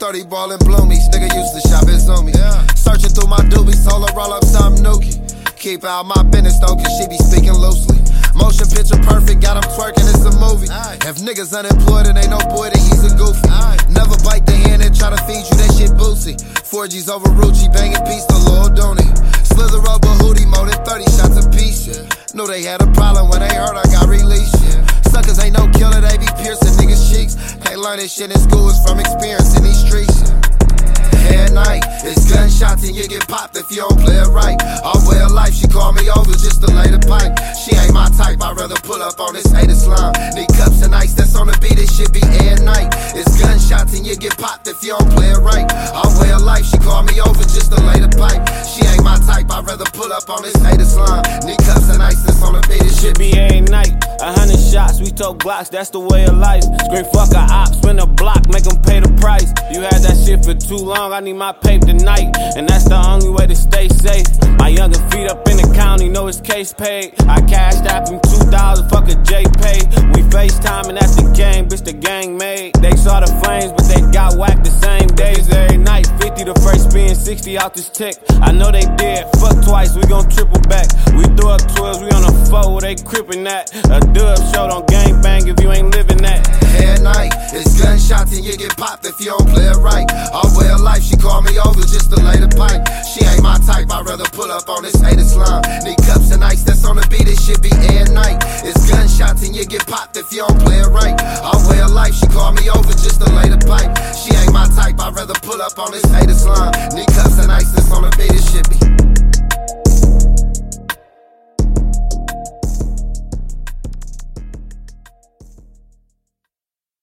30 ballin' bloomies. Nigga used to shop at Zoomy. Searching through my doobies, told her roll up something nookie. Keep out my business though, cause she be speaking loosely. Motion picture perfect, got him twerking, it's a movie. If niggas unemployed, it ain't no boy, then he's a goofy. Never bite the hand and try to feed you, that shit bootsy. 4G's over Rucci, banging peace to Lil Dooney. Slither over Hootie, more than 30 shots apiece, yeah. Knew they had a problem when they heard I got released, yeah. Suckers ain't no killer, they be piercing niggas' cheeks. Can't learn this shit in school, it's from experience in these streets, yeah. At night, it's gunshots and you get popped if you don't play it right. Our way of life, she called me over just to lay the pipe. She ain't my type, I'd rather pull up on this hater slime. Need cups and ice that's on the beat, it should be at night. It's gunshots and you get popped if you don't play it right. Our way of life, she called me over just to lay the pipe. She ain't my type, I'd rather pull up on this hater slime. Need cups and ice that's on the beat, it should be every night. 100 shots, we told Glocks, that's the way of life. Scream fuck a op, spin a block, make them pay the price. You had that shit for too long, I need my paper tonight, and that's the only way to stay safe. My younger feet up in the county, know his case paid. I cashed out him $2,000, fuck a JPay. We FaceTiming at the game, bitch the gang made. They saw the flames, but they got whacked the same days every night. 50 the first spin, 60 out this tick. I know they did, fuck twice, we gon' triple back. We threw up 12s, we on a 4, they crippin' that. A dub show, don't gang bang if you ain't living that. At night, it's gunshots and you get popped if you don't play it right. Our way of life, she called me over just to lay the pipe. She ain't my type, I'd rather pull up on this hater slime. Need cups and ice that's on the beat, it should be at night. It's gunshots and you get popped if you don't play it right. Our way of life, she called me over just to lay the pipe. She ain't my type, I'd rather pull up on this hater slime. Need cups and ice that's on the beat, it should